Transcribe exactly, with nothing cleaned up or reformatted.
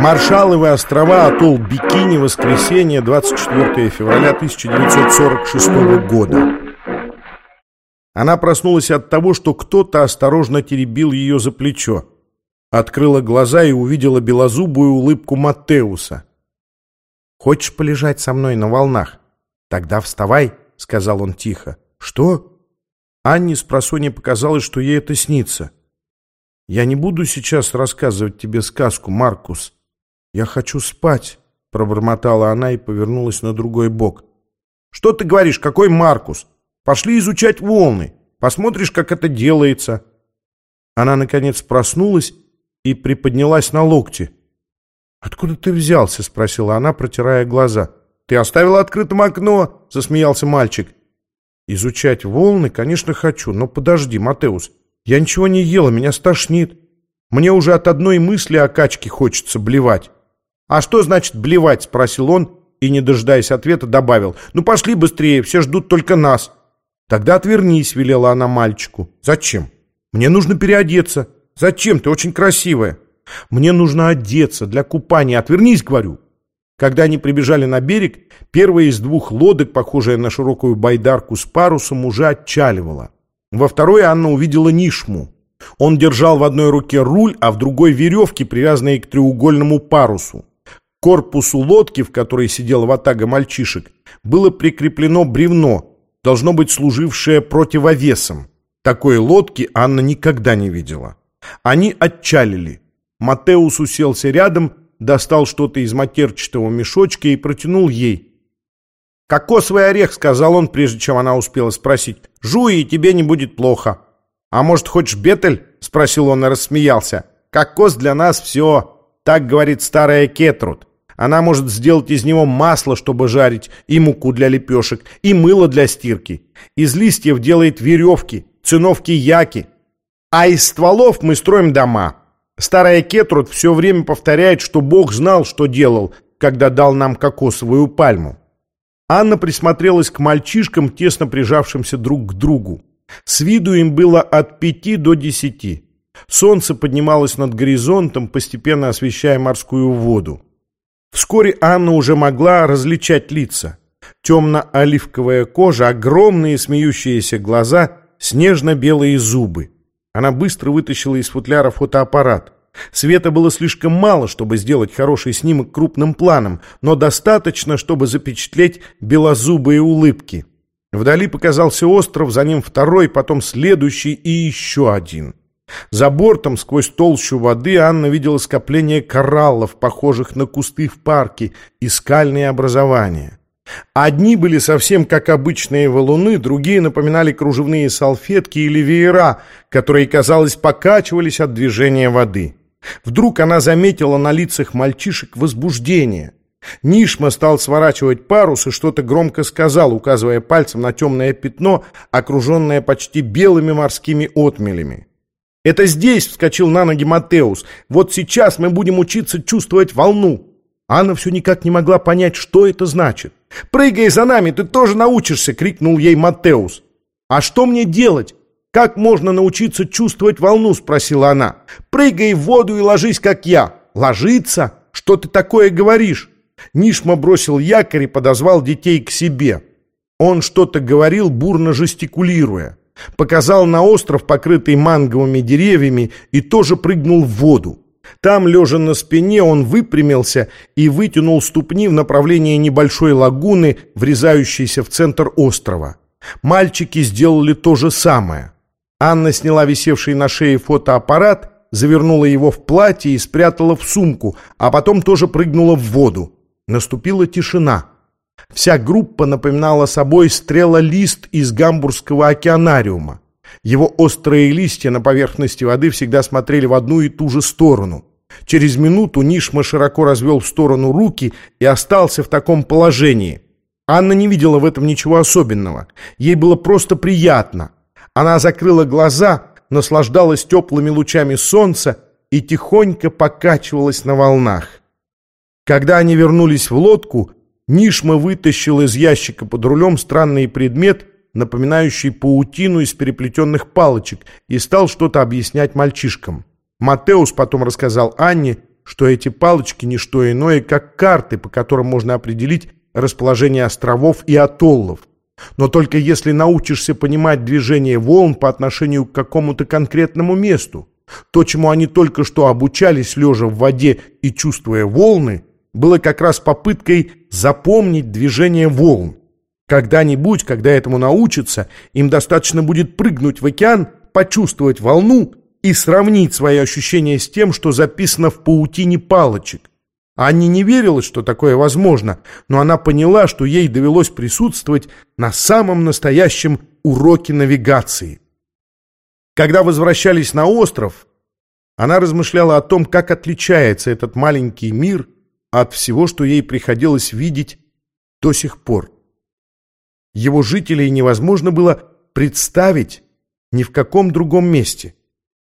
Маршалловы острова, атолл Бикини, воскресенье, двадцать четвёртого февраля тысяча девятьсот сорок шестого года. Она проснулась от того, что кто-то осторожно теребил ее за плечо. Открыла глаза и увидела белозубую улыбку Маттеуса. «Хочешь полежать со мной на волнах? Тогда вставай», — сказал он тихо. «Что?» Анне спросонья показалось, что ей это снится. «Я не буду сейчас рассказывать тебе сказку, Маркус. Я хочу спать», — пробормотала она и повернулась на другой бок. «Что ты говоришь? Какой Маркус? Пошли изучать волны. Посмотришь, как это делается». Она, наконец, проснулась и приподнялась на локте. «Откуда ты взялся?» — спросила она, протирая глаза. «Ты оставила открытым окно», — засмеялся мальчик. «Изучать волны, конечно, хочу, но подожди, Маттеус. Я ничего не ела, меня стошнит. Мне уже от одной мысли о качке хочется блевать». «А что значит блевать?» — спросил он и, не дожидаясь ответа, добавил. «Ну пошли быстрее, все ждут только нас». «Тогда отвернись», — велела она мальчику. «Зачем?» «Мне нужно переодеться». «Зачем? Ты очень красивая». «Мне нужно одеться для купания. Отвернись, говорю». Когда они прибежали на берег, первая из двух лодок, похожая на широкую байдарку с парусом, уже отчаливала. Во второй Анна увидела Нишму. Он держал в одной руке руль, а в другой веревки, привязанные к треугольному парусу. К корпусу лодки, в которой сидела ватага мальчишек, было прикреплено бревно, должно быть служившее противовесом. Такой лодки Анна никогда не видела. Они отчалили. Маттеус уселся рядом, достал что-то из матерчатого мешочка и протянул ей. «Кокосовый орех», — сказал он, прежде чем она успела спросить. «Жуй, и тебе не будет плохо». «А может, хочешь бетель?» — спросил он и рассмеялся. «Кокос для нас все. Так говорит старая Кетрут. Она может сделать из него масло, чтобы жарить, и муку для лепешек, и мыло для стирки. Из листьев делает веревки, циновки яки. А из стволов мы строим дома. Старая Кетрут все время повторяет, что Бог знал, что делал, когда дал нам кокосовую пальму». Анна присмотрелась к мальчишкам, тесно прижавшимся друг к другу. С виду им было от пяти до десяти. Солнце поднималось над горизонтом, постепенно освещая морскую воду. Вскоре Анна уже могла различать лица. Темно-оливковая кожа, огромные смеющиеся глаза, снежно-белые зубы. Она быстро вытащила из футляра фотоаппарат. Света было слишком мало, чтобы сделать хороший снимок крупным планом, но достаточно, чтобы запечатлеть белозубые улыбки. Вдали показался остров, за ним второй, потом следующий и еще один. За бортом, сквозь толщу воды, Анна видела скопление кораллов, похожих на кусты в парке, и скальные образования. Одни были совсем как обычные валуны, другие напоминали кружевные салфетки или веера, которые, казалось, покачивались от движения воды. Вдруг она заметила на лицах мальчишек возбуждение. Нишма стал сворачивать парус и что-то громко сказал, указывая пальцем на темное пятно, окруженное почти белыми морскими отмелями. «Это здесь!» — вскочил на ноги Маттеус. «Вот сейчас мы будем учиться чувствовать волну!» Анна все никак не могла понять, что это значит. «Прыгай за нами, ты тоже научишься!» — крикнул ей Маттеус. «А что мне делать? Как можно научиться чувствовать волну?» — спросила она. «Прыгай в воду и ложись, как я». «Ложиться? Что ты такое говоришь?» Нишма бросил якорь и подозвал детей к себе. Он что-то говорил, бурно жестикулируя. Показал на остров, покрытый манговыми деревьями, и тоже прыгнул в воду. Там, лежа на спине, он выпрямился и вытянул ступни в направлении небольшой лагуны, врезающейся в центр острова. Мальчики сделали то же самое. Анна сняла висевший на шее фотоаппарат, завернула его в платье и спрятала в сумку, а потом тоже прыгнула в воду. Наступила тишина. Вся группа напоминала собой стрелолист из гамбургского океанариума. Его острые листья на поверхности воды всегда смотрели в одну и ту же сторону. Через минуту Нишма широко развел в сторону руки и остался в таком положении. Анна не видела в этом ничего особенного. Ей было просто приятно. Она закрыла глаза, наслаждалась теплыми лучами солнца и тихонько покачивалась на волнах. Когда они вернулись в лодку, Нишма вытащил из ящика под рулем странный предмет, напоминающий паутину из переплетенных палочек, и стал что-то объяснять мальчишкам. Маттеус потом рассказал Анне, что эти палочки не что иное, как карты, по которым можно определить расположение островов и атоллов. Но только если научишься понимать движение волн по отношению к какому-то конкретному месту. То, чему они только что обучались, лежа в воде и чувствуя волны, было как раз попыткой запомнить движение волн. Когда-нибудь, когда этому научатся, им достаточно будет прыгнуть в океан, почувствовать волну и сравнить свои ощущения с тем, что записано в паутине палочек. Анне не верилось, что такое возможно, но она поняла, что ей довелось присутствовать на самом настоящем уроке навигации. Когда возвращались на остров, она размышляла о том, как отличается этот маленький мир от всего, что ей приходилось видеть до сих пор. Его жителей невозможно было представить ни в каком другом месте.